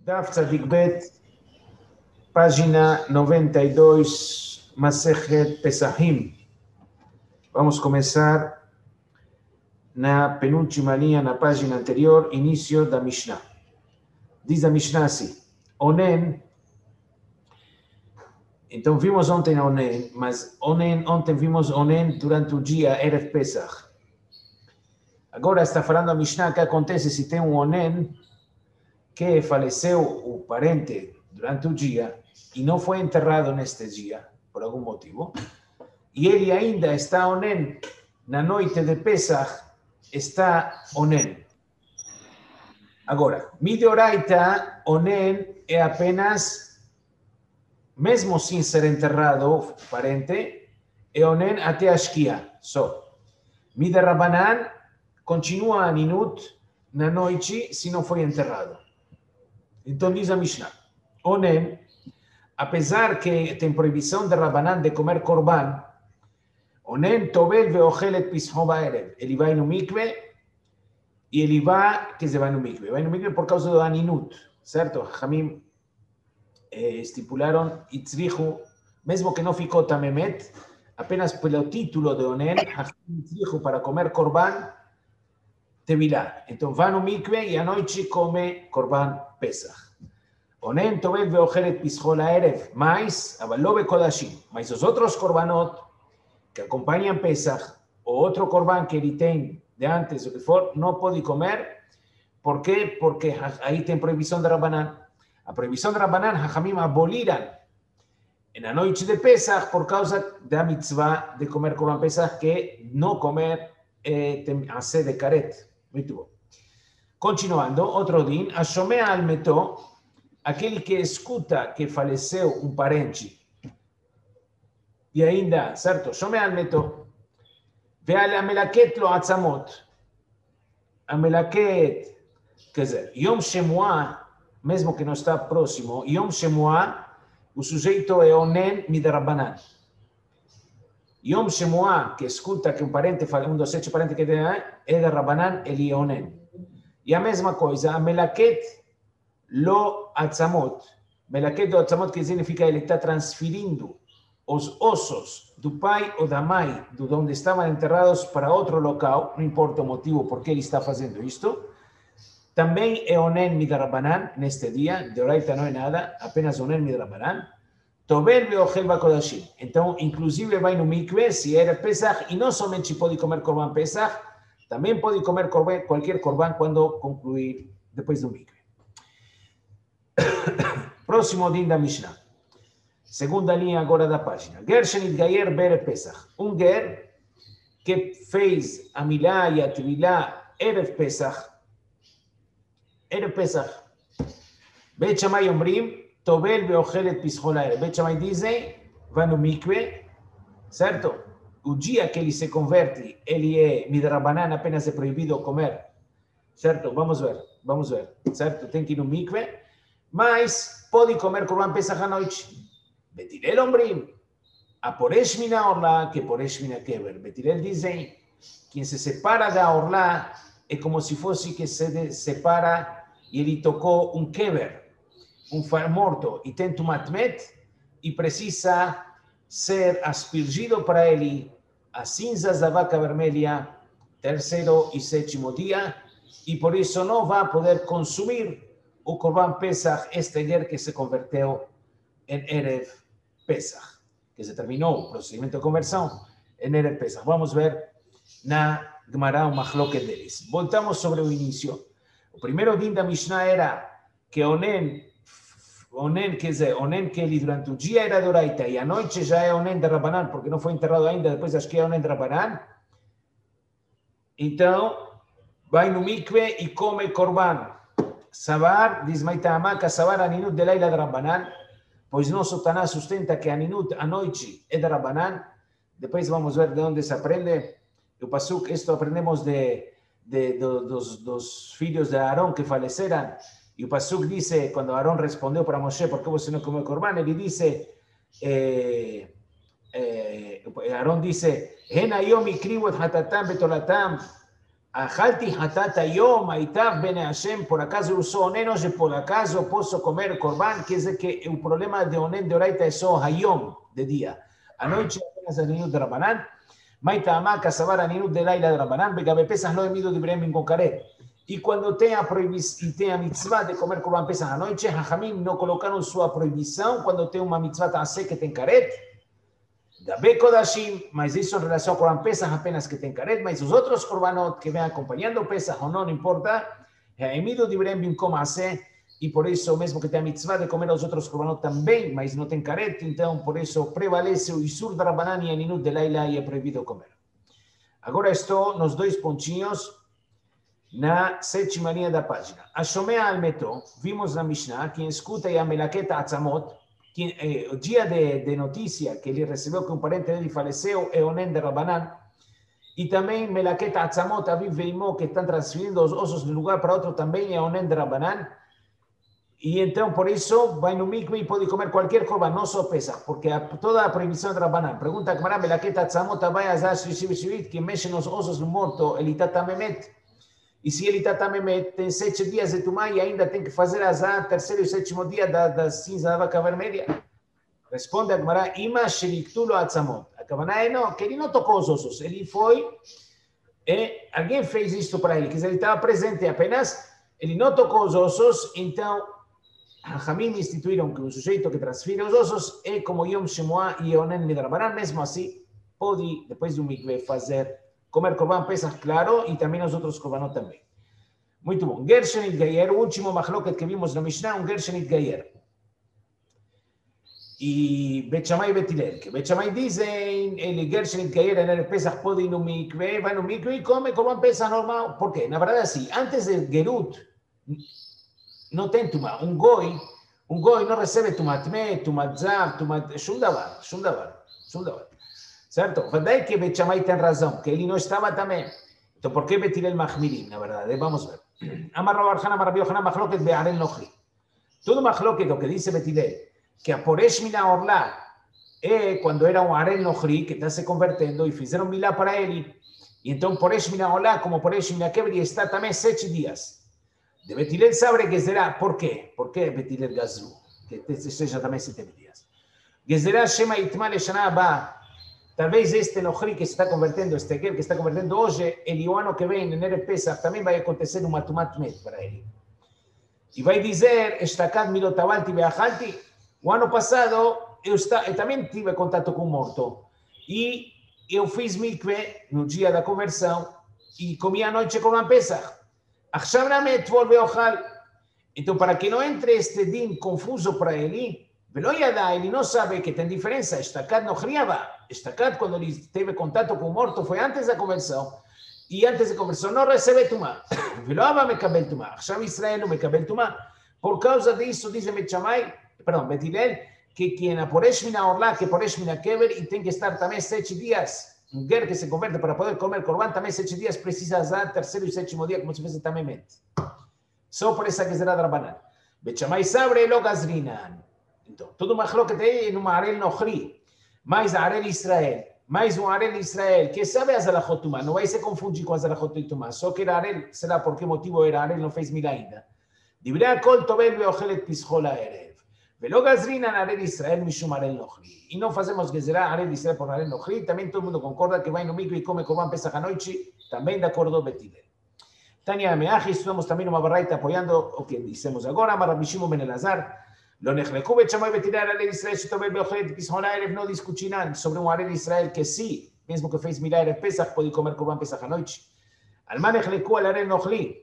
Daf Tzadik Bet, página 92, Masechet Pesahim. Vamos começar na penúltima linha, na página anterior, início da Mishnah. Diz a Mishnah assim, Onen, então vimos ontem Onen, mas ontem vimos Onen durante o dia Erev Pesach. Agora está falando a Mishnah que acontece se tem um Onen que faleceu o parente durante o dia e não foi enterrado neste dia, por algum motivo, e ele ainda está onen, na noite de Pesach, está onen. Agora, mideoraita, onen é apenas, mesmo sem ser enterrado o parente, é onen até a Shkia, só. Miderabanan continua a ninut na noite se não foi enterrado. Então diz a Mishnah, Onen, apesar que tem proibição de Rabanan de comer korban, Onen tovel veochelet pisho ba'erev. Ele vai no mikve e ele vai, que se vai no mikve por causa do aninut, certo? Hamim estipularam itzrihu, mesmo que não ficou tamemet, apenas pelo título de Onen, Hamim itzrihu para comer korban, tevilá. Então vai no mikve e à noite come korban Pesach. Onen tovel veochelet pisho la'erev, mais, אבל לא בקודשים. Mas os outros korbanot que acompanham Pesach, o outro korban que ele tem de antes, o que for, não pode comer. ¿Por quê? Porque aí tem proibição de Rabanan. A proibição de Rabanan, Hachamim aboliram na noite de Pesach por causa da mitzvah de comer korban Pesach, que não comer tem a sede de caret. Muito bom. Continuando, outro din, Ashomea al meto, aquele que escuta que faleceu um parente, e ainda, certo? Shomea al meto, ve'al amelaket lo atzamot, amelaket, quer dizer, Yom Shemuah, mesmo que não está próximo, Yom Shemuah, o sujeito é onen midrabanan. Yom Shemuah, que escuta que um parente, um dos 7 parentes que tem, é de Rabanan, ele é onen. E a mesma coisa, a melaket lo atzamot. Melaket lo atzamot, que significa ele está transferindo os ossos do pai ou da mãe, de onde estavam enterrados, para outro local, não importa o motivo por que ele está fazendo isto. Também é onen midrabanan neste dia, de oraita não é nada, apenas onen midrabanan. Tovel veochel bakodashim. Então, inclusive vai no mikve, se era Pesach, e não somente pode comer korban Pesach, também pode comer qualquer korban quando concluir depois do mikve. Próximo din da Mishnah. Segunda linha agora da página. Ger shenit gayer bere Pesach. Um ger que fez a milá e a tevilá erev Pesach. Erev Pesach. Beit Shammai omrim, tovel veochelet pischo la'erev. Beit Shammai dizem, vai no mikve, certo? O dia que ele se converte, ele é midrabanan, apenas é proibido comer, certo? Vamos ver, certo? Tem que ir no mikve, mas pode comer korban Pesach à noite. Betilel omrim, a poresh mina orla, que poresh mina kever. Betilel dizem, quem se separa da orla é como se fosse que se separa e ele tocou um kever, um morto, e tem tumatmet, e precisa ser aspergido para ele as cinzas da vaca vermelha, 3º e 7º dia, e por isso não vai poder consumir o korban Pesach, este ger que se converteu em Erev Pesach, que se terminou o procedimento de conversão em Erev Pesach. Vamos ver na Gemara o machloket deles. Voltamos sobre o início. O primeiro din da Mishnah era que onen, quer dizer, onen que ele durante o dia era de oraita e à noite já é onen de Rabanan, porque não foi enterrado ainda, depois acho que é onen de Rabanan. Então, vai no mikve e come korban. Sabar, diz Maitama, que sabar aninut de laila de Rabanan, pois nosso Taná sustenta que aninut à noite é de Rabanan. Depois vamos ver de onde se aprende. O Pasuk, isto aprendemos dos filhos de Aarón que faleceram. E o Pasuk disse, quando Aarón respondeu para Moshe, por que você não comeu korban? Ele disse, Aarón disse, Hen hayom ikrivu et hatatam betolatam, Ajalti hatat hayom, aitav bene Hashem, por acaso eu sou onen hoje, por acaso posso comer korban, quer dizer que o problema de onen de oraita é só hayom, de dia. A noite é apenas aninut de Rabanan, maita amaka savar aninut de laila de Rabanan, begabe pesach lo emido de brem com caret. E quando tem a proibição e tem a mitzvah de comer korban pesach à noite, Hachamim não colocaram sua proibição quando tem uma mitzvah ta'aseh que tem caret, Gabe Kodashim, mas isso em relação ao Korban Pesach apenas que tem caret, mas os outros Korbanot que vêm acompanhando o Pesach ou não importa, Emido Dibrem Bimkom Aseh, e por isso mesmo que tem a mitzvah de comer os outros Korbanot também, mas não tem caret, então por isso prevalece o Isur da Rabanan e a Ninut de Laila e é proibido comer. Agora estou nos dois pontinhos na sétima linha da página. A Shomea al Meto, vimos na Mishnah, quem escuta e a Melaketa Atzamot, o dia de notícia que ele recebeu que um parente dele faleceu é onen de Rabanan, e também Melaketa Atzamot, Aviv Veimó, que estão transferindo os ossos de um lugar para outro, também é onen de Rabanan, e então por isso vai no mikve e pode comer qualquer korban, não só Pesach, porque toda a proibição de Rabanan. Pergunta a Gemara, Melaketa Atzamot, vai azar shivit, que mexe nos ossos do morto, ele está tamemet. E se ele está tamemet, tem 7 dias de tumá e ainda tem que fazer azar, terceiro e sétimo dia da cinza da vaca vermelha. Responde a Gemara, ima sheliktulo atzamot. A Gemara é não, que ele não tocou os ossos, ele foi, alguém fez isso para ele, quer dizer, ele estava presente apenas, ele não tocou os ossos, então, Hamim instituíram que o sujeito que transfere os ossos é como Yom Shemuah e Onen Midrabanan, mesmo assim, pode, depois do mikveh, comer korban pesach, claro, e também os outros korbanot também. Muito bom. Gershenit Gayer, o último machloket que vimos na Mishnah, Gershenit Gayer. E Bet Shammai e Bet Hillel, que Bet Shammai dizem, ele Gershenit Gayer, en el pesach pode ir no mikveh, vai no mikveh e come korban pesach normal. Por quê? Na verdade, assim, antes de Gerut, não tem tumá. Um goi não recebe tumat me, tumat zav, tumat... Shum davar. Certo? Verdade que Bet Shammai tem razão, que ele não estava também. Então, por que Bet Hillel machmirim, na verdade? Vamos ver. Amar Rav Arjana, Amar Rabi Yochanan, machloket be'arel nochri. Todo machloket, o que dice Bet Hillel, que a Poresh Mina Orlá, quando era um arel nochri, que está se convertendo, e fizeram milá para ele. E então, Poresh Mina Orlá, como Poresh Mina Kebri, está também 7 dias. De Bet Hillel sabe que será, por quê? Por que Bet Hillel gazru? Que seja também 7 dias. Gezerá Shema Itma Leshana Abba. Talvez este nochri que se está convertendo, este aquele que está convertendo hoje, ele o ano que vem, em Erev Pesach, também vai acontecer uma tumat met para ele. E vai dizer, estakad milotavalti beachalti, o ano passado eu também tive contato com o morto. E eu fiz mikve no dia da conversão e comi à noite com uma Pesach. Achshav namet vol beochal. Então, para que não entre este din confuso para ele, ele não sabe que tem diferença. Estakad no criava. Estakad, quando ele teve contato com o morto, foi antes da conversão. E antes da conversão não recebe tumá. Veloava mekabel tumá. Achshav Israel não mekabel tumá. Por causa disso, diz Bet Shammai, Bet Hillel, que quem a Poresh Mina Orlá, que Poresh Mina Kever, e tem que estar também 7 dias. Um ger que se converte para poder comer korban, também 7 dias precisa usar terceiro e sétimo dia, como se fosse também mente. Só por essa que será da Rabanan. Bet Shammai sabre lo gazrinan. Então, todo o machloket é numa arel nochri, mais a arel Israel, mais um arel Israel, que sabe as alachot tumá, não vai se confundir com as alachot de tumá, só que era arel, será por que motivo era arel, não fez milá ainda. Divrei akol tovel veochelet pischol ha'erev, velo gazrinan arel Israel mishum arel nochri. E não fazemos gezerá arel Israel por arel nochri, também todo mundo concorda que vai no mikve e come korban pesach à noite, também de acordo Bet Hillel. Tania Meachi, estudamos também uma barraita apoiando o que dissemos agora, Amar Rabbi Shimon ben Elazar, לא נחלקו בית שמאי בית הלל על ישראל שטובל באוכלת פסחון הערב, não discutirán sobre um arel Israel que sim, mesmo que fez milá Erev Pesach, pode comer korban Pesach à noite. על מה נחלקו על arel נוכלי?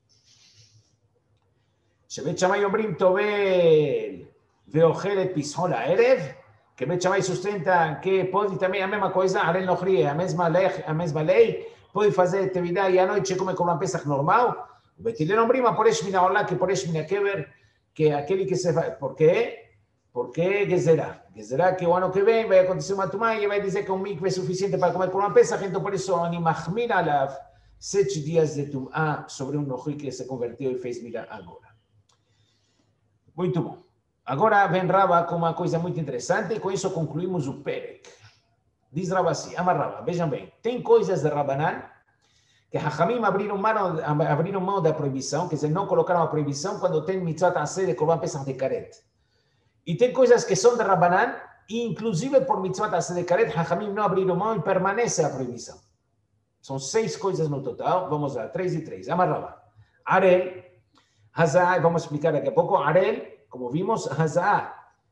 שבית שמאי אומרים טובל ואוכל את פסחון הערב, que בית שמאי sustenta que pode também a mesma coisa, arel נוכלי, a mesma lei, pode fazer tevidá e à noite come korban Pesach normal. בית הלל אומרים, הפורש מן העולה כפורש מן הקבר, que aquele que se vai... Por quê? Porque Gezerá. Gezerá que o ano que vem vai acontecer uma tumá e vai dizer que um mikve é suficiente para comer korban pesach, então por isso Ani Mahmir alav 7 dias de tumá sobre um nochri que se converteu e fez milá agora. Muito bom. Agora vem Rava com uma coisa muito interessante e com isso concluímos o Perek. Diz Rava assim, Amar Rava, vejam bem, tem coisas de Rabanan que Hachamim abriram mão da proibição, quer dizer, não colocaram a proibição quando tem mitzvah ta'aseh de Korban Pesach de Karet. E tem coisas que são de Rabanan, e inclusive por mitzvah ta'aseh de Karet, Hachamim não abriram mão e permanece a proibição. São 6 coisas no total, vamos lá, 3 e 3. Amarrava. Arel, Hazá, vamos explicar daqui a pouco. Arel, como vimos, Hazá,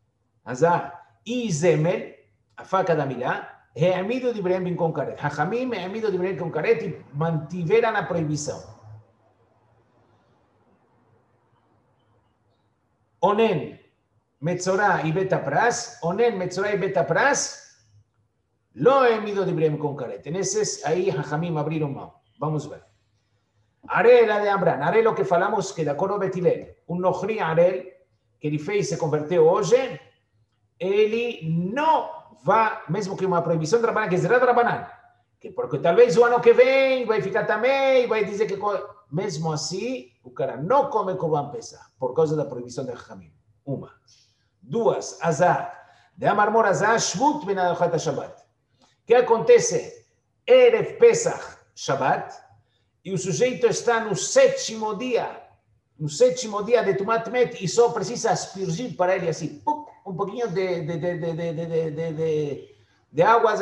e Zemel, a faca da milá, Reamido de Ibrahim com Karet. Hachamim, Reamido de Ibrahim com Karet e mantiveram a proibição. Onen, Metzorah e Betapras, Onen, Metzorah e Betapras, Lo Reamido de Ibrahim com Karet. Nesses aí, Hachamim abriram mão. Vamos ver. Arel, a de Amran. Arel, o que falamos que da coro Betilel. Nochri Arel, que ele fez e se converteu hoje, ele não vai, mesmo que uma proibição de Rabanan, que será de Rabanan, que porque talvez o ano que vem vai ficar também, vai dizer que, mesmo assim, o cara não come Korban Pesach, por causa da proibição de Hachamim. Uma. Duas, Azar. De Amarmor Azar, Shvut ben Adochat Shabbat. O que acontece? Erev Pesach, Shabbat, e o sujeito está no sétimo dia de Tumat Met e só precisa aspergir para ele assim, um pouquinho de água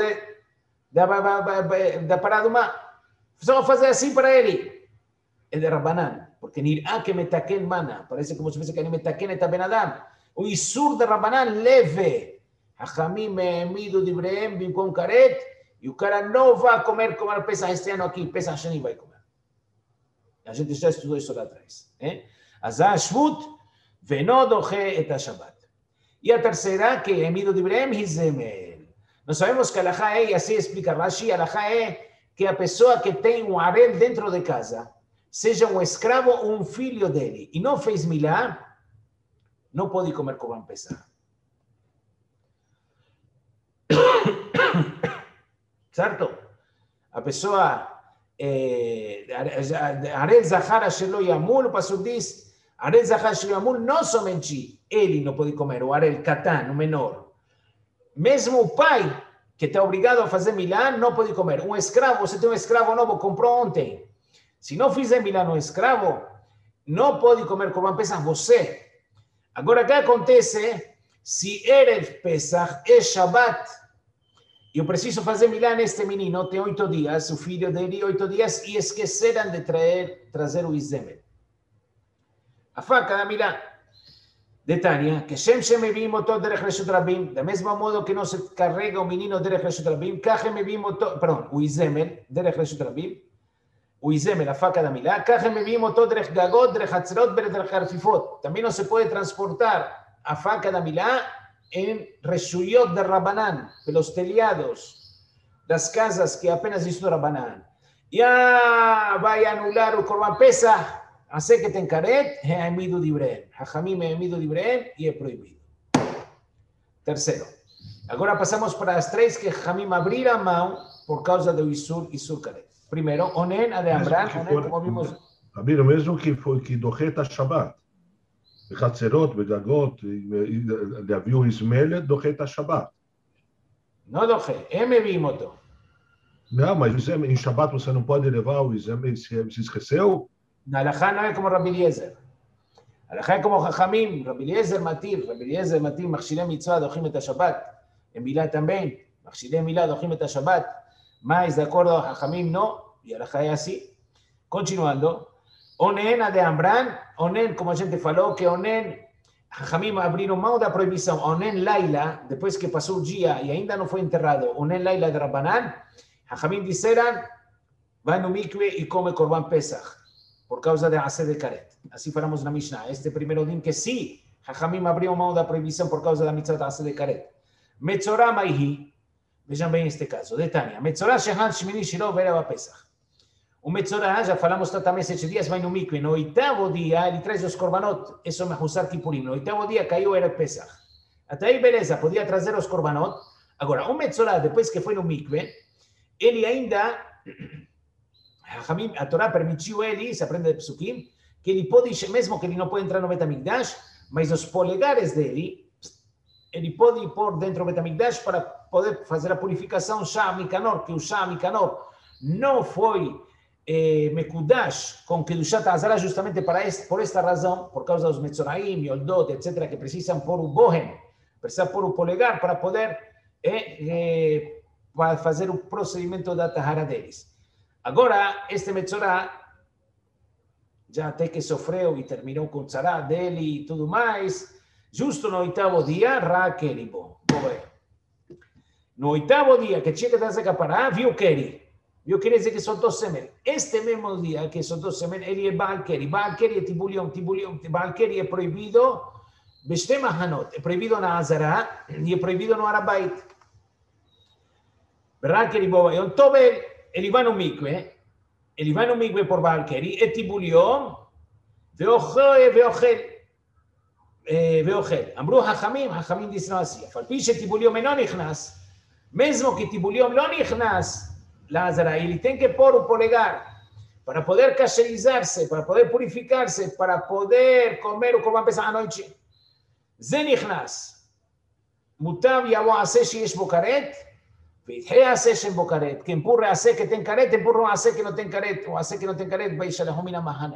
da parada do mar. Só fazer assim para ele. É de Rabanan, porque nirá que metaken mana, parece como se fosse que ele metaken et ben Adam. O Isur de Rabanan leve. Hachamim Me'emido de Ibrahim Bimkom Karet, e o cara não vai comer Pesach este ano aqui, Pesach Sheni vai comer. A gente já estudou isso lá atrás. Azar Shvut, Veno Doche et Shabbat. E a terceira, que é Emido de Ibrahim, Hizemel. Nós sabemos que a Alahá é, e assim explica Rashi, a Alahá é que a pessoa que tem um arel dentro de casa, seja um escravo ou um filho dele, e não fez milá, não pode comer Korban Pesach. Certo? A pessoa, Arel Zahar Shelo Yamul, o Pasuk diz, Arel Zahar Shelo Yamul, não somente ele não pode comer, o Arel Katan, o menor. Mesmo o pai, que está obrigado a fazer milá, não pode comer. Um escravo, você tem um escravo novo, comprou ontem. Se não fizer milá no escravo, não pode comer Korban Pesach você. Agora, o que acontece? Se Erev Pesach é Shabbat, eu preciso fazer milá neste menino, tem 8 dias, o filho dele 8 dias, e esqueceram de trazer o Izemel. A faca da milá. De Tânia, que Shem Mevim Oto Derech Reshut Rabim, da mesma modo que não se carrega o menino Derech Reshut Rabim, Kachem Mevim Oto, perdão, o Izemel, Derech Reshut Rabim, o Izemel, a faca da milá, Kachem Mevim Oto Derech Gagot, Derech Hatzerot, Derech Harfifot. Também não se pode transportar a faca da milá em Reshuyot de Rabanan, pelos telhados das casas que apenas estudam Rabanan. Vai anular o Korban Pesach, assim que tem Karet, é amido de Ibrahim. Hachamim é amido de Ibrahim e é proibido. Terceiro. Agora passamos para as 3 que Hachamim abriram a mão por causa do Isur Karet. Primeiro, Onen, a de Amran, Onen, como vimos. Rabino, mesmo que Dochet Shabbat. בחצרות, בגגות, להביאו איזמלת, דוחה את השבת. לא דוחה, הם מביאים אותו. Não, mas em Shabbat você não pode levar o exame, se esqueceu? Na Alahá não é como Rabbi Eliezer. Alahá é como Chachamim, Rabbi Eliezer matir, machshirei mitzvah, dochim et Shabbat. Em Milá também, machshirei Milá, dochim et Shabbat. Mas, de acordo a Chachamim, não, e Alahá é assim. Continuando. Onen, a de Amran, Onen, como a gente falou, que Onen, Hachamim abriram mão da proibição. Onen Laila, depois que passou o dia e ainda não foi enterrado, Onen Laila de Rabbanan, Hachamim disseram, vai no mikve e come Korban Pesach, por causa de Aseh de Karet. Assim falamos na Mishnah. Este primeiro dia que sim, Hachamim abriu mão da proibição por causa da mitzvah de Aseh de Karet. Metzorah Maihi, vejam bem este caso, de Tânia. Metzorah Shehan Shmini Shilo Vereva Pesach. O Metzorah, já falamos também 7 dias, vai no mikve. No 8º dia, ele traz os korbanot, isso é Mehusar Kippurim. No 8º dia caiu era Pesach. Até aí, beleza, podia trazer os korbanot. Agora, o Metzorah, depois que foi no mikve, ele ainda, a Torá permitiu ele, se aprende de Psukim, que ele pode, mesmo que ele não pode entrar no Bet HaMikdash, mas os polegares dele, ele pode pôr dentro do Bet HaMikdash para poder fazer a purificação Shah Mikanor, que o Shah Mikanor não foi Mekudash com Kedushat Azara justamente por esta razão, por causa dos Metzoraim, Yoldot, etc., que precisam pôr o bohem, precisam pôr o polegar para poder para fazer o procedimento da Tahara deles. Agora, este Metzorá já até que sofreu e terminou com o tzará dele e tudo mais, justo no 8º dia, Raquelibo. No 8º dia que tinha que dar essa capará, viu Keri. Viu Keri dizer que soltou semen. Este mesmo dia que soltou semen, ele é Baal Keri. Baal Keri é tibulion. Baal Keri é proibido, Bestem Hanot, é proibido na Azara e é proibido no Arabait. Raquelibo, é um tobel, ele vai no mikve. Ele vai no mikve por Baal Keri, é tibulion, ואוכל. אמרו חכמים דיסנו עשייה. על פי שטיבוליום אינו נכנס, mesmo que tibulión לא נכנס לעזרה, ele tem que pôr o polegar para poder cacherizarse, para poder purificarse, para poder comer o corban pesach à noite. זה נכנס. מוטב יבוא עשה שיש בו כרת, וידחה עשה שאין בו כרת. que empurre עשה que tem כרת, empurre עשה que no tem כרת, o עשה que no tem כרת, וישלחו מן המחנה.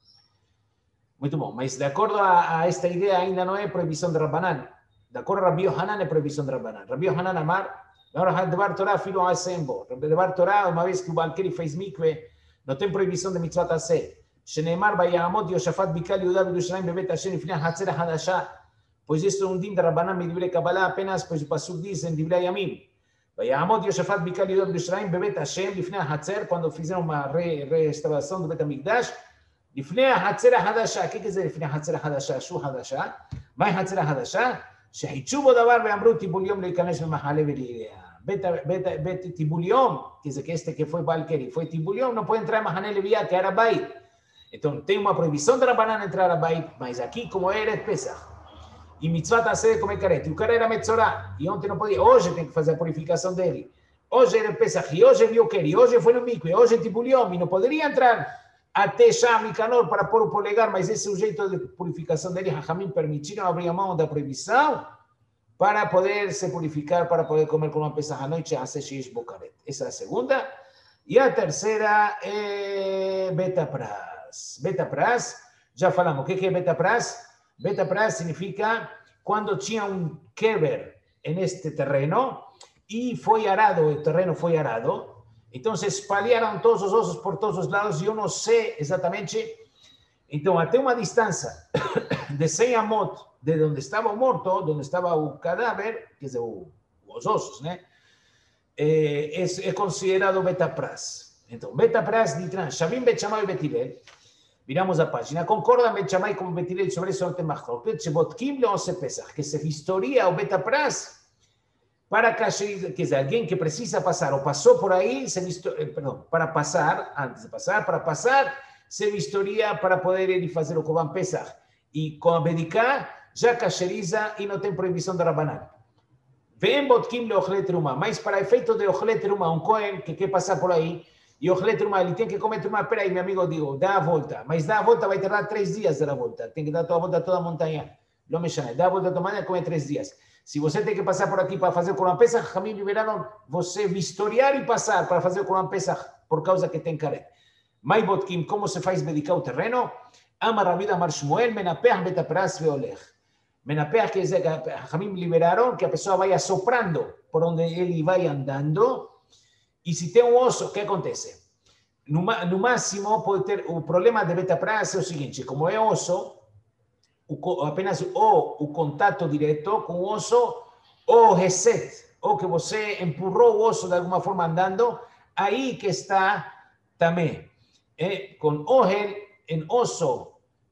Muito bom, mas de acordo a esta ideia ainda não é proibição de Rabbanan. De acordo a Rabi Yohanan é proibição de Rabbanan. Rabi Yohanan Amar, agora Devar Torah filho a Sembo. Devar Torah, uma vez que o Baal Keri fez mikve, não tem proibição de mitzvot aseh. Sheneemar Bayamot Yoshafat Bikal Yehuda Yerushalayim Bebet Hashem Lifnei Hatzer HaDashah. Pois isso é um din de Rabbanan me divrei Kabbalah apenas, pois o Pasuk diz em Divrei Yamim. Bayamot Yoshafat Bikal Yehuda Yerushalayim Bebet Hashem Lifnei Hatzer, quando fizeram uma restauração do Bet HaMikdash, לפני החצר החדשה, que זה לפני החצר החדשה? שו חדשה? מהי חצר החדשה? שחידשו בו דבר ואמרו טיבוליום להיכנס במחנה ולעיריה. בית טיבוליום, que זה este que foi Baal Keri, foi טיבוליום, não pode entrar em מחנה לוויה, que era Arabait. Então tem uma proibição de Rabbanan entrar a Arabait, mas aqui como era Pesach, e mitzvah aseh de comer carete, o cara era Metzorá, e ontem não podia, hoje tem que fazer a purificação dele. Hoje era Pesach, e hoje viu Keri, hoje foi no mikve, hoje é טיבוליום, e não poderia entrar até Sham e Canor para pôr o polegar, mas esse é o jeito de purificação dele. Hachamim permitiram abrir a mão da proibição para poder se purificar, para poder comer com uma pesach à noite, essa é a segunda. E a terceira é Betapras. Betapras, já falamos, o que é Betapras? Betapras significa quando tinha um kever neste terreno e foi arado, o terreno foi arado. Então se espalharam todos os ossos por todos os lados e eu não sei exatamente. Então, até uma distância de 100 amot de onde estava o morto, onde estava o cadáver, quer dizer, os ossos, né? É considerado Betapras. Então, Betapras de trans, Shavim Bet Shammai e Bet Hillel, viramos a página, concordam Bet Shammai com Bet Hillel sobre isso, não tem mais claro, Shebotkim le'ose Pesach, que se vistoria o Betapras para cacherizar, quer dizer, alguém que precisa passar ou passou por aí, para passar, antes de passar, para passar, se vistoria para poder ir fazer o Korban Pesach. E com a Bediká, já cacheriza e não tem proibição de Rabbanan. Vem Botkim le'ochle teruma, mas para efeito de ochle teruma, um Kohen que quer passar por aí, e ochle teruma, ele tem que comer teruma, peraí, meu amigo, digo, dá a volta, mas dá a volta vai tardar 3 dias dar a volta, tem que dar a volta toda a montanha, não me chama, dá a volta toda a montanha, come 3 dias. Se você tem que passar por aqui para fazer o Korban Pesach, Hamim liberaram você vistoriar e passar para fazer o Korban Pesach por causa que tem caret. Mai Botkim, como se faz dedicar o terreno? Amar Rabi Amar Shmuel, Menapeach Betapras veolech. Menapeach quer dizer que Hamim liberaram que a pessoa vai assoprando por onde ele vai andando. E se tem um osso, o que acontece? No máximo, pode ter o problema de Betapras é o seguinte: como é osso, apenas o contato direto com o osso, ou reset, ou que você empurrou o osso de alguma forma andando, aí que está também. Com ohel, em osso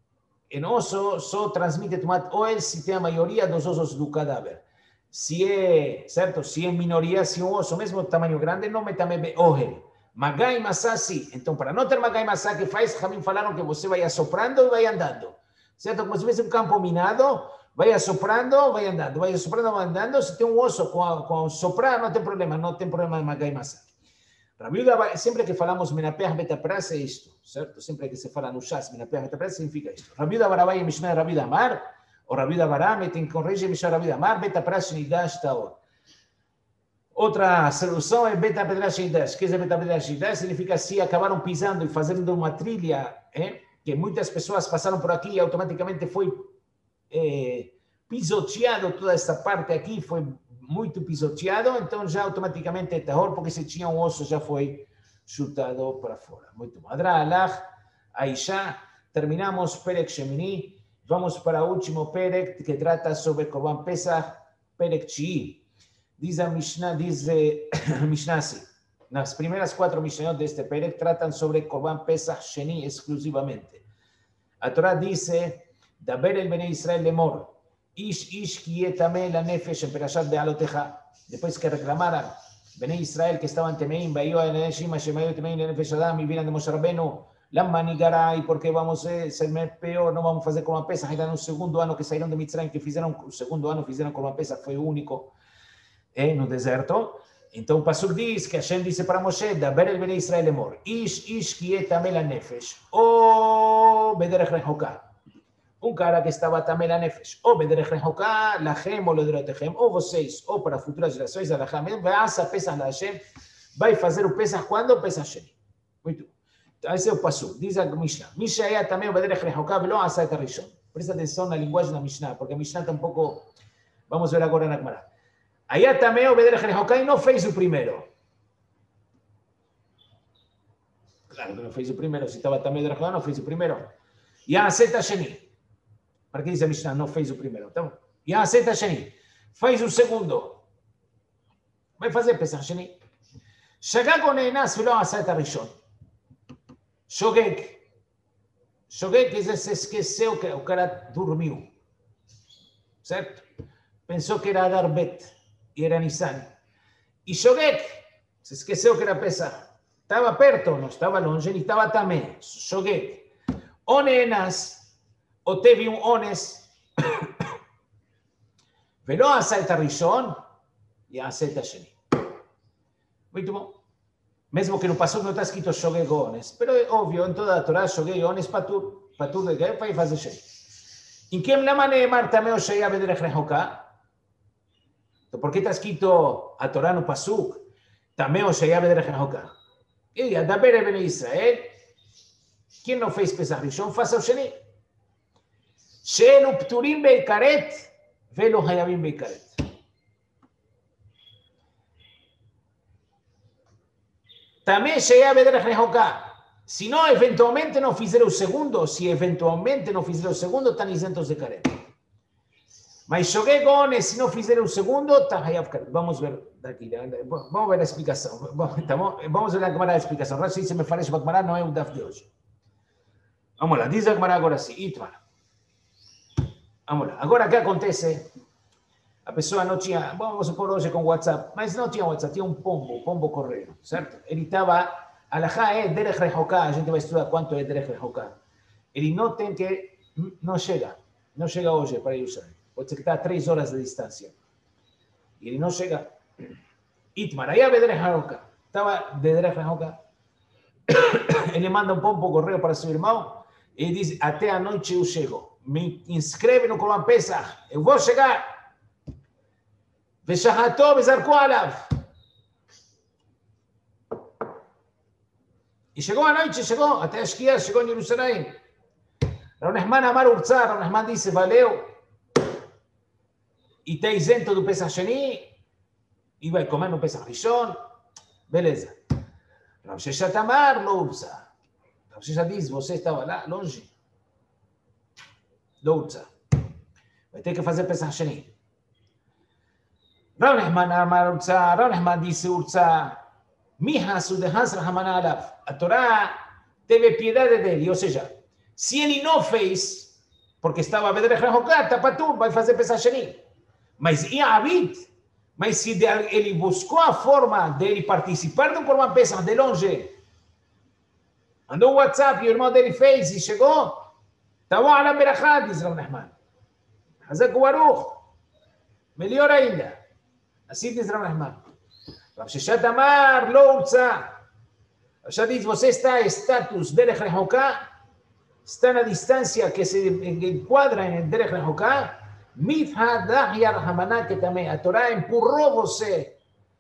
só transmite tomate ohel se tem a maioria dos ossos do cadáver. Se é, certo? Se é minoria, se é um osso mesmo de tamanho grande, não me também ohel. Magai massá, sim. Então, para não ter magai massá, que faz? Hamim falaram que você vai assoprando e vai andando. Certo? Como se fosse um campo minado, vai assoprando, vai andando, vai assoprando, vai andando. Se tem um osso com soprar, não tem problema de magai massá. Sempre que falamos Menapeach Betapras é isto, certo? Sempre que se fala no Shas, Menapeach Betapras significa isto. Rabi Uda Barabai Mishmei Rabi Uda Amar, ou Rabi Uda Bará, tem corrige Mishmei Rabi Uda Amar, Betapras Shnidash Taor. Outra solução é Beta Pedrashidash. O que é Beta Pedrashidash? Significa se acabaram pisando e fazendo uma trilha, que muitas pessoas passaram por aqui e automaticamente foi pisoteado toda essa parte aqui, foi muito pisoteado, então já automaticamente é terror, porque se tinha um osso já foi chutado para fora. Muito bom. Adra Alach, aí já terminamos Perek Shemini, vamos para o último Perek, que trata sobre Korban Pesach, Perek Shii. Diz a Mishnah, diz Mishnah assim, nas primeiras 4 Mishnayot deste Perek tratam sobre Korban Pesach Sheni exclusivamente. A Torá dice, Daber el Bnei Israel lemor, Ish ki yetameh la nefesh en Perashat Be'alotecha. Después que reclamaran Bnei Israel que estaban temeim, Bayo el Neshim, Shemayo temeim la nefesh Adam, y vienen de Moshe Rabbeinu, Lama nigara, y porque vamos a ser peor, no vamos a fazer Korban Pesach, era un segundo ano que saíram de Mitzrayim, que fizeram, o segundo ano fizeram Korban Pesach, foi o único no deserto. Então o Pasuk diz que Hashem disse para Moshe, Daber el Bnei Israel lemor, Ish ki yetameh la nefesh, o bederech rehoká. Cara que estava também na nefesh, ou bederech rehoká, lachem ou lederotechem, ou vocês, ou para futuras gerações, alachá mesmo, vai asa Pesach la Hashem, vai fazer o Pesach quando? Pesach Sheni. Muito bom. Então esse é o Pasuk, diz a Mishnah. Mishnah também o bederech rehoká, velo asa et arishon. Presta atenção na linguagem da Mishnah, porque a Mishnah tampouco, vamos ver agora na Gemara. Aí também o bederech rehoká e não fez o primeiro. Claro que não fez o primeiro, se estava também bederech rehoká, não fez o primeiro. E a asa Sheni. Para que diz a Mishnah, não fez o primeiro. Então, e a asa Sheni, fez o segundo. Vai fazer Pesach Sheni. Chega com Enas, velo asa et arishon. Shogeg. Shogeg quer dizer, se esqueceu que o cara dormiu. Certo? Pensou que era Adar Bet e era Nissan. E Shogeg se esqueceu que era Pesach. Estava perto, não estava longe, e estava também. Shogeg. Onenas, ou teve um ones, velo asa et arishon e asa et sheni. Muito bom. Mesmo que no Pasuk não está escrito Shogeg ones, mas é óbvio, em toda a Torá, Shogeg ones patur de que vai fazer sheni. Em que lama neemar também o sheia bederech rehoká? Então, por que está escrito a Torá no Pasuk? Também o sheia bederech rehoká. E a Daber el Bnei Israel, quem não fez Pesach Rishon, faça o sheni. שאלו פטורים בעיקרת ולא חייבים בעיקרת. Também cheia bederech rehoká. Se não, eventualmente não fizeram o segundo, se eventualmente não fizeram o segundo, estão isentos de careta. Mas Shogeg ones, se não fizeram o segundo, está hayav careta. Vamos ver daqui, vamos ver a explicação. Vamos ver a Gemara a explicação. Rashi se me parece que a Gemara não é o daf de hoje. Vamos lá, diz a Gemara agora assim, Itmar. Vamos lá. Agora, o que acontece? A pessoa não tinha, vamos supor hoje com WhatsApp, mas não tinha WhatsApp, tinha um pombo correio, certo? Ele estava, alahá é derech rehoká, a gente vai estudar quanto é derech rehoká. Ele não tem que, não chega hoje para Jerusalém. Pode ser que está a 3 horas de distância. E ele não chega. Itmar, aí é derech rehoká. Estava de derech rehoká. Ele manda um pombo correio para seu irmão e diz, até a noite eu chego. Me inscreve no Korban Pesach, eu vou chegar. ושחטו וזרקו עליו. E chegou a noite, chegou, até a esquia, chegou em Jerusalém. Rav Nehman Amar Urtzah, Rav Nehman disse, valeu. E está isento do Pesach Sheni, e vai comer no Pesach Rishon, beleza. Rav Sheshat Amar Lo Urtzah. Rav Sheshat diz, você estava lá, longe. Lo Urtzah. Vai ter que fazer Pesach Sheni. Rav Nehman Amar Urtzah, Rav Nehman disse Urtzah, Mihas udehas rahamana alav. A Torá teve piedade dele, ou seja, se ele não fez, porque estava a bederech rehoká, está patur, vai fazer Pesach Sheni. Mas e a Abid? Mas se ele buscou a forma de ele participar do Korban Pesach de longe, mandou um WhatsApp e o irmão dele fez e chegou, estava ala berachá, diz Rav Nehman. Hazak Baruch. Melhor ainda. Assim diz Rav Nehman. Rav Sheshat Amar Lo Urtzah. Já diz, você está em status derech rehoká, está na distância que se enquadra em derech rehoká, Mithadach Yarhamaná, que também a Torá empurrou você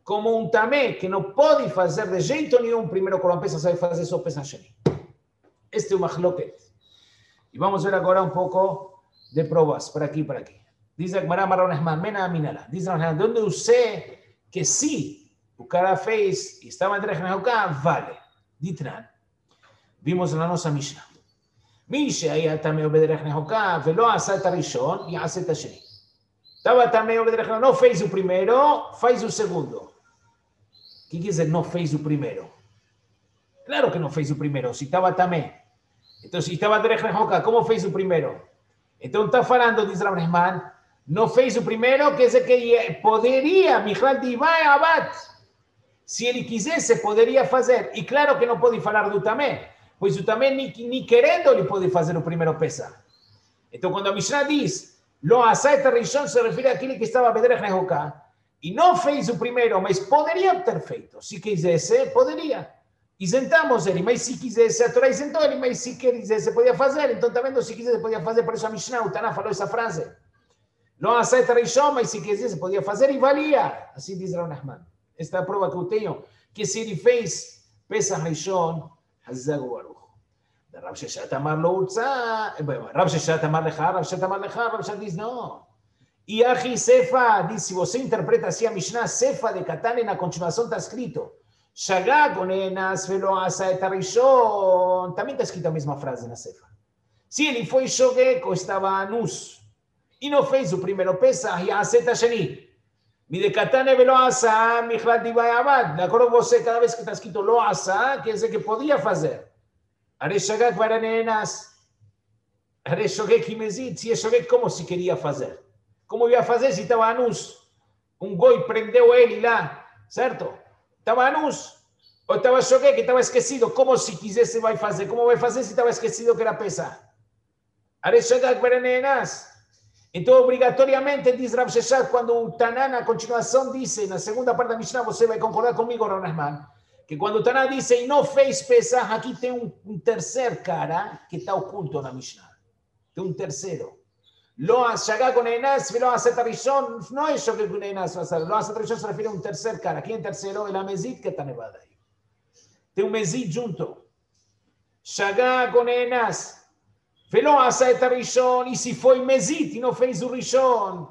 como un tamé, que no puede hacer de jeito ni un primero Corban Pesach, sabe hacer só Pesach Sheni. Este es un machloket. Y vamos a ver ahora un poco de pruebas, por aquí, por aquí. Dice Gemara Marrón Esman, Mena Minala. Dice ¿dónde usé que sí, o cara fez y estaba en Derech Nehoká? Vale. Ditran. Vimos en la nosa Mishnah. Misha היה טמא בדרך נחוקה ולא עשה את הראשון, יעשה את השני. Estaba טמא בדרך נחוקה, no fez o primero, faz o segundo. ¿Qué quiere decir no fez o primero? Claro que no fez o primero, si estaba tamé. Entonces, si estaba Derech Nehoká, ¿cómo fez o primero? Entonces, está falando, dice Rav Nachman, no fez o primero, que es que poderia, Michal Divai Abad. Si ele quisesse, poderia fazer. E claro que não pode falar do tamé, pois o tamé nem querendo ele pode fazer o primeiro Pesach. Então, quando a Mishnah diz, Lo asait rishon, se refere àquele que estava Bederech Nehoká, e não fez o primeiro, mas poderia ter feito. Se quisesse, poderia. Isentamos ele, mas se quisesse, a Torá isentou ele, mas se quisesse, podia fazer. Então, está vendo? Se quisesse, podia fazer. Por isso a Mishnah, o Taná falou essa frase. Lo asait rishon, mas se quisesse, podia fazer e valia. Assim diz Rav Nachman. Esta é a prova que eu tenho, que se ele fez Pesach Rishon, Hazagu Baruch. Rav Sheshat Amar lo utza, Rav Sheshat Amar lecha, Rav Sheshat Amar lecha, Rav Sheshat diz não. E aqui Sefa diz, se você interpreta assim a Mishnah, Sefa de Katane, na continuação está escrito, Shagag onenas velo asa et Rishon, também está escrita a mesma frase na Sefa. Se ele foi Shogek ou estava anus, e não fez o primeiro Pesach, Ya'aseh et Sheni. Mi de Katane velo asa, Michlat Divai Abad. De acordo com você, cada vez que está escrito lo asa, quer dizer que podia fazer. Are Shagak Varanenas, Are Shogek Imezid, se é Shogek, como se queria fazer? Como ia fazer se estava anus? Um goi prendeu ele lá, certo? Estava anus, ou estava Shogek, estava esquecido, como se quisesse vai fazer? Como vai fazer se estava esquecido que era Pesach? Are Shagak Varanenas. Então, obrigatoriamente, diz Rav Sheshat, quando o Taná, na continuação, disse, na segunda parte da Mishnah, você vai concordar comigo, Rav Nachman, que quando o Taná disse e não fez Pesach, aqui tem um terceiro cara que está oculto na Mishnah. Tem um terceiro. Lo Shagag con Enas, Lo Aset Rishon, não é Shogeg con Enas, Lo Aset Rishon se refere a um terceiro cara. Quem é terceiro? É a Mezid que está nevada aí. Tem um Mezid junto. Shagag con Enas. Velo Aset Rishon, e se foi Mezid e não fez o Rishon.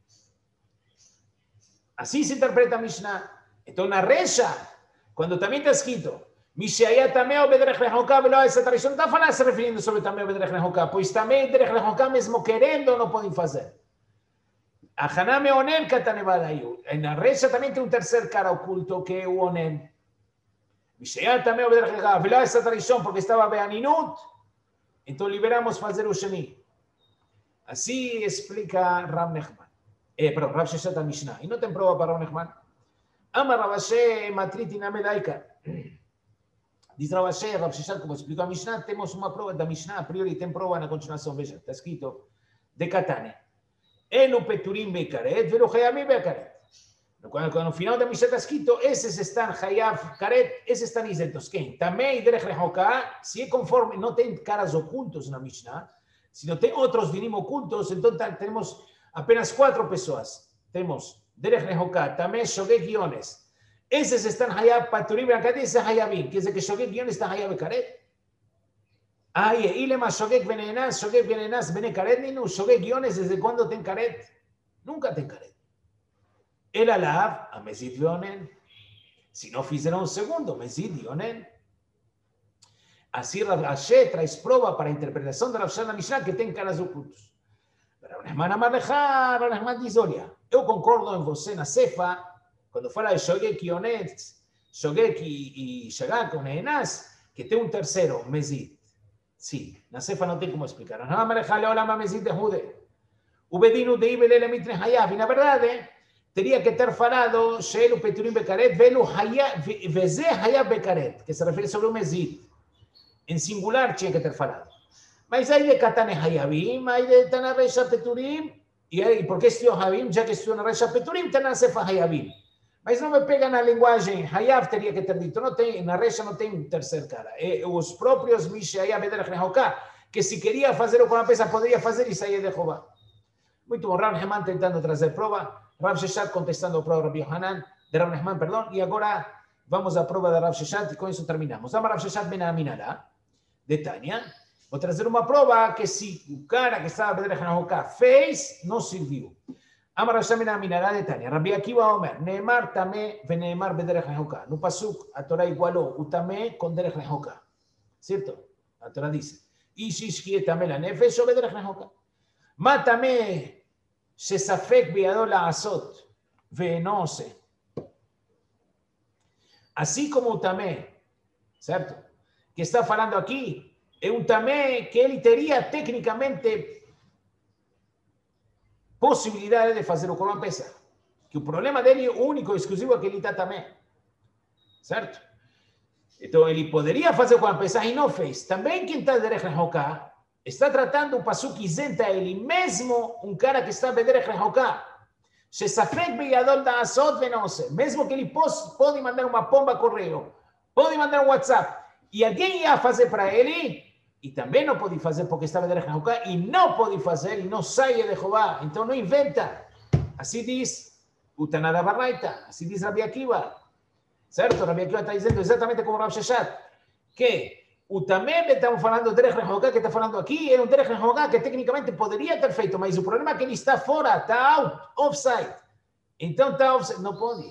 Assim se interpreta a Mishnah. Então, na Recha, quando também está escrito, Mishaya Tameo Bederech Nehoká, Velo Aset Rishon, não está falando se referindo sobre Tameo Bederech Nehoká, pois Tameo Bederech Nehoká, mesmo querendo, não podem fazer. A Haname Onen que está nevada aí. Na Recha também tem um terceiro cara oculto, que é o Onen. Mishaya Tameo Bederech Nehoká, Velo Aset Rishon, porque estava Beaninut. Então, liberamos fazer o Sheni. Assim explica Rav Nachman. Perdão, Rav Sheshat a Mishnah. E não tem prova para Rav Nachman. Amar Rav Ashe matriti na medaika. Diz Rav Ashe, Rav Sheshat, como explicou a Mishnah, temos uma prova da Mishnah, a priori tem prova na continuação. Veja, está escrito, de Katane. Elu peturim bekaret, velo hayamim bekaret. Quando no final da Mishnah está escrito, esses estão Hayav Karet, esses estão isentos. Quem? Também Derech Nehoká, se é conforme, não tem caras ocultos na Mishnah, se não tem outros dinim ocultos, então temos apenas 4 pessoas. Temos Derech Nehoká, também Shogeg e Ones. Esses estão Hayav Paturim Bekaret, esses Hayavim. Quer dizer que Shogeg e Ones estão Hayav Karet? Aí, Ilema Shogeg Benenas, Bene Karet, Ninu, Shogeg e Ones, desde quando tem Karet? Nunca tem Karet. El Alav, a Mezid Leonen. Si no fizeram un segundo, Mezid Leonen. Así Rav Ashe traz prova para a interpretação da Rav Shana Mishnah que tem caras ocultos. Rav Nachman Amar lecha, Rav Nachman diz, olha, eu concordo em você na Sefa, quando fala de Shogeg e Ones, Shogeg e Shagag com Enas, que tem um terceiro, Mezid. Sim, na Sefa não tem como explicar. Rav Nachman Amar lecha, leolama Mezid de Jude. Ubedinu de Ibel Elemitre Hayav. E na verdade, teria que ter falado Sheelu Peturim Bekaret, Velu Veze Hayab Bekaret, que se refere sobre o Mezid. Em singular tinha que ter falado. Mas aí de Katane Hayabim, aí de Tana Reisha Peturim, e aí, porque estudiou Hayabim, já que estudiou na Reisha Peturim, Tana Sefa Hayabim. Mas não me pega na linguagem, Hayab teria que ter dito, não tem, na Reisha não tem um terceiro cara. É os próprios Mishaya Bederech Nehoká, que se queria fazer o Corban Pesach, poderia fazer e sair de Jeová. Muito bom, Rav Nachman tentando trazer prova. Rav Sheshat contestando para o Rabbi Yohanan, de Rav Nehman, perdão, e agora vamos à prova da Rav Sheshat e com isso terminamos. Ama Rav Sheshat ben Aminadá, de Tânia. Vou trazer uma prova que se o cara que estava Bederech Nahoká fez, não serviu. Ama Rav Sheshat ben Aminadá, de Tânia. Rabbi Akiva Omer, Neemar Tamé veneemar Bederech Nahoká. No Pasuk, a Torá igualou o Tamé com Derech Nahoká. Certo? A Torá diz, Ish ishkie Tamé la nefesh o Bederech Nahoká. Ma Tamé shesafek biadol la'asot ve'eno ose. Assim como o Tamé, certo? Que está falando aqui, é um Tamé que ele teria tecnicamente possibilidade de fazer o Corban Pesach. Que o problema dele, único e exclusivo, é que ele está Tamé. Certo? Então ele poderia fazer o Corban Pesach e não fez. Também quem está Derech Nahoká está tratando o pasuk isenta ele mesmo, um cara que está Bederech Nahoká. Shesafek beyadol da'asot venose. Mesmo que ele pode mandar uma pomba correio, pode mandar um WhatsApp, e alguém ia fazer para ele, e também não pode fazer porque está Bederech Nahoká, e não pode fazer, e não sai de Jeová. Então não inventa. Assim diz o Taná da Baraita, assim diz Rabbi Akiva. Certo? Rabbi Akiva está dizendo exatamente como Rav Sheshat, que o Tamé, estamos falando do Derech Nahoká, que está falando aqui, é um Derech Nahoká que tecnicamente poderia ter feito, mas o problema é que ele está fora, está out, offside. Então está offside, não pode.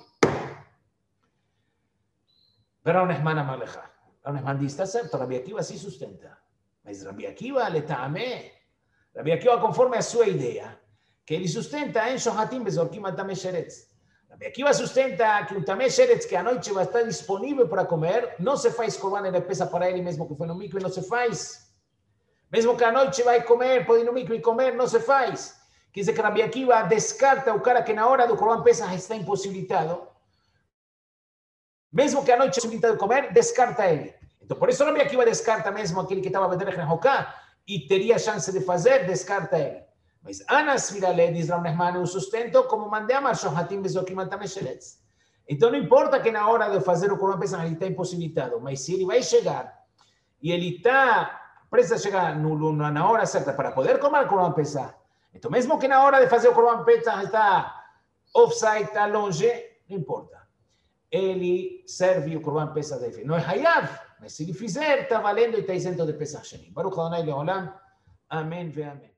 Rav Nehman amar lecha. Rav Nehman diz, está certo, Rabbi Akiva se sustenta. Mas Rabbi Akiva le Tamé. Rabbi Akiva, conforme a sua ideia, que ele sustenta em Shohatim bezorkim al Tamé Sheretz. Rabbi Akiva sustenta que um Tamé Sheretz que à noite vai estar disponível para comer, não se faz Corban de Pesach para ele mesmo que foi no mikve, não se faz. Mesmo que à noite vai comer, pode ir no mikve e comer, não se faz. Quer dizer que Rabbi Akiva descarta o cara que na hora do Corban Pesach está impossibilitado. Mesmo que à noite impossibilitado de comer, descarta ele. Então por isso Rabbi Akiva descarta mesmo aquele que estava Bederech Nahoká e teria chance de fazer, descarta ele. Mas Anas Virale, diz Rav Nehman, o sustento como mandei amar Shohatim bezokim al Tamé Sheretz. Então não importa que na hora de fazer o Corban Pesach ele está impossibilitado, mas se ele vai chegar e ele está prestes a chegar na hora certa para poder comer o Corban Pesach, então mesmo que na hora de fazer o Corban Pesach está offside, está longe, não importa. Ele serve o Corban Pesach dele. Não é Hayav, mas se ele fizer, está valendo e está isento de Pesach Sheni. Baruch Adonai Leolam. Amém ve amém.